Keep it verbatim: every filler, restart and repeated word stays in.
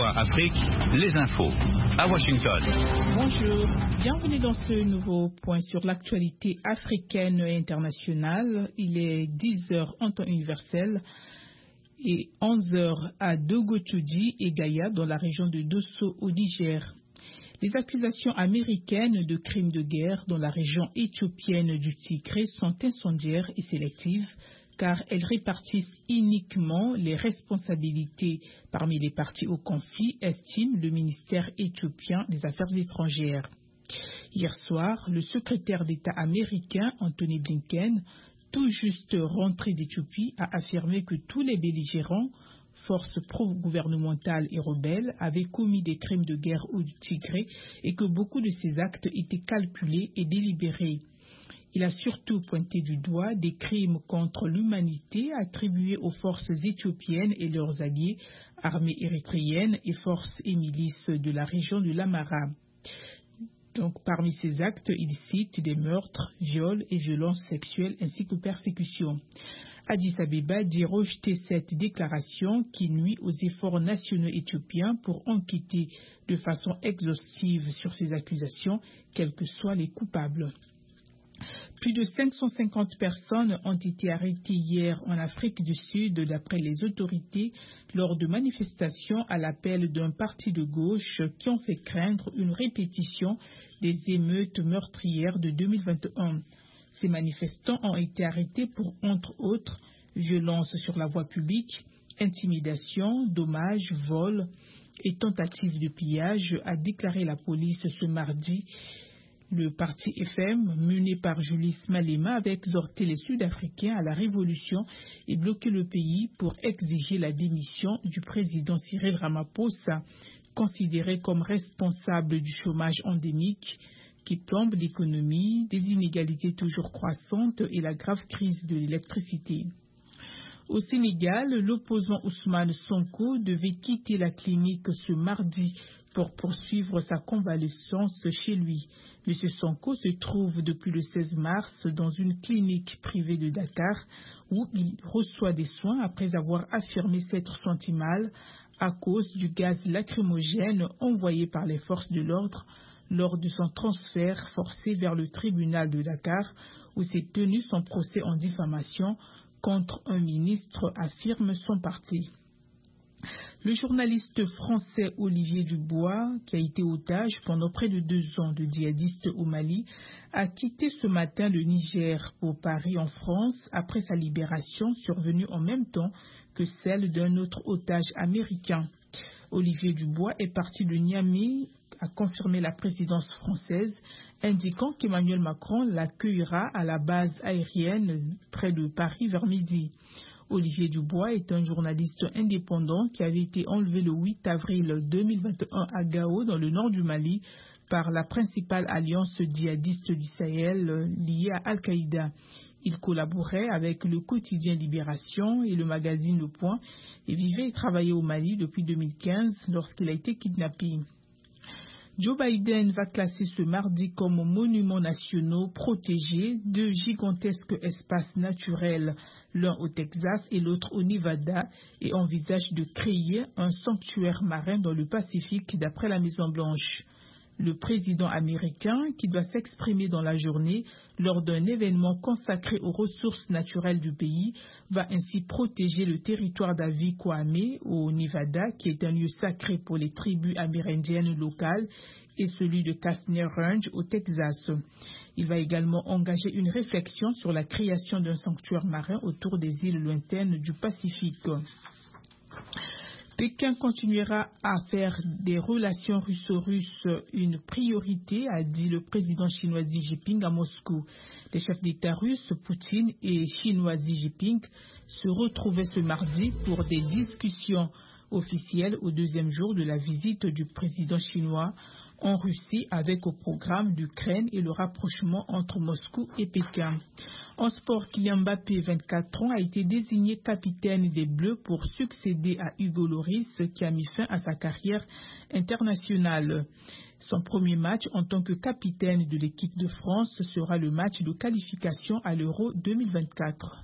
V O A Afrique, les infos à Washington. Bonjour, bienvenue dans ce nouveau point sur l'actualité africaine et internationale. Il est dix heures en temps universel et onze heures à Dogochudi et Gaïa dans la région de Dosso au Niger. Les accusations américaines de crimes de guerre dans la région éthiopienne du Tigré sont incendiaires et sélectives, car elles répartissent uniquement les responsabilités parmi les parties au conflit, estime le ministère éthiopien des Affaires étrangères. Hier soir, le secrétaire d'État américain Anthony Blinken, tout juste rentré d'Éthiopie, a affirmé que tous les belligérants, forces pro-gouvernementales et rebelles, avaient commis des crimes de guerre au Tigré et que beaucoup de ces actes étaient calculés et délibérés. Il a surtout pointé du doigt des crimes contre l'humanité attribués aux forces éthiopiennes et leurs alliés, armées érythréennes et forces et milices de la région de l'Amhara. Donc, parmi ces actes, il cite des meurtres, viols et violences sexuelles ainsi que persécutions. Addis Abeba dit rejeter cette déclaration qui nuit aux efforts nationaux éthiopiens pour enquêter de façon exhaustive sur ces accusations, quels que soient les coupables. Plus de cinq cent cinquante personnes ont été arrêtées hier en Afrique du Sud d'après les autorités lors de manifestations à l'appel d'un parti de gauche qui ont fait craindre une répétition des émeutes meurtrières de deux mille vingt et un. Ces manifestants ont été arrêtés pour, entre autres, violences sur la voie publique, intimidation, dommages, vols et tentatives de pillage, a déclaré la police ce mardi. Le parti F M, mené par Julius Malema, avait exhorté les Sud-Africains à la révolution et bloqué le pays pour exiger la démission du président Cyril Ramaphosa, considéré comme responsable du chômage endémique qui plombe l'économie, des inégalités toujours croissantes et la grave crise de l'électricité. Au Sénégal, l'opposant Ousmane Sonko devait quitter la clinique ce mardi pour poursuivre sa convalescence chez lui. M. Sonko se trouve depuis le seize mars dans une clinique privée de Dakar où il reçoit des soins après avoir affirmé s'être senti mal à cause du gaz lacrymogène envoyé par les forces de l'ordre lors de son transfert forcé vers le tribunal de Dakar où s'est tenu son procès en diffamation contre un ministre, affirme son parti. Le journaliste français Olivier Dubois, qui a été otage pendant près de deux ans de djihadistes au Mali, a quitté ce matin le Niger pour Paris en France après sa libération survenue en même temps que celle d'un autre otage américain. Olivier Dubois est parti de Niamey, a confirmé la présidence française, indiquant qu'Emmanuel Macron l'accueillera à la base aérienne près de Paris vers midi. Olivier Dubois est un journaliste indépendant qui avait été enlevé le huit avril deux mille vingt et un à Gao, dans le nord du Mali, par la principale alliance djihadiste du Sahel liée à Al-Qaïda. Il collaborait avec le quotidien Libération et le magazine Le Point et vivait et travaillait au Mali depuis deux mille quinze lorsqu'il a été kidnappé. Joe Biden va classer ce mardi comme monuments nationaux protégés deux gigantesques espaces naturels, l'un au Texas et l'autre au Nevada, et envisage de créer un sanctuaire marin dans le Pacifique d'après la Maison-Blanche. Le président américain, qui doit s'exprimer dans la journée lors d'un événement consacré aux ressources naturelles du pays, va ainsi protéger le territoire d'Avi Kwame au Nevada, qui est un lieu sacré pour les tribus amérindiennes locales, et celui de Kastner Range au Texas. Il va également engager une réflexion sur la création d'un sanctuaire marin autour des îles lointaines du Pacifique. Pékin continuera à faire des relations russo-russes une priorité, a dit le président chinois Xi Jinping à Moscou. Les chefs d'État russes, Poutine et chinois Xi Jinping, se retrouvaient ce mardi pour des discussions officielles au deuxième jour de la visite du président chinois en Russie, avec au programme l'Ukraine et le rapprochement entre Moscou et Pékin. En sport, Kylian Mbappé, vingt-quatre ans, a été désigné capitaine des Bleus pour succéder à Hugo Lloris, qui a mis fin à sa carrière internationale. Son premier match en tant que capitaine de l'équipe de France sera le match de qualification à l'Euro deux mille vingt-quatre.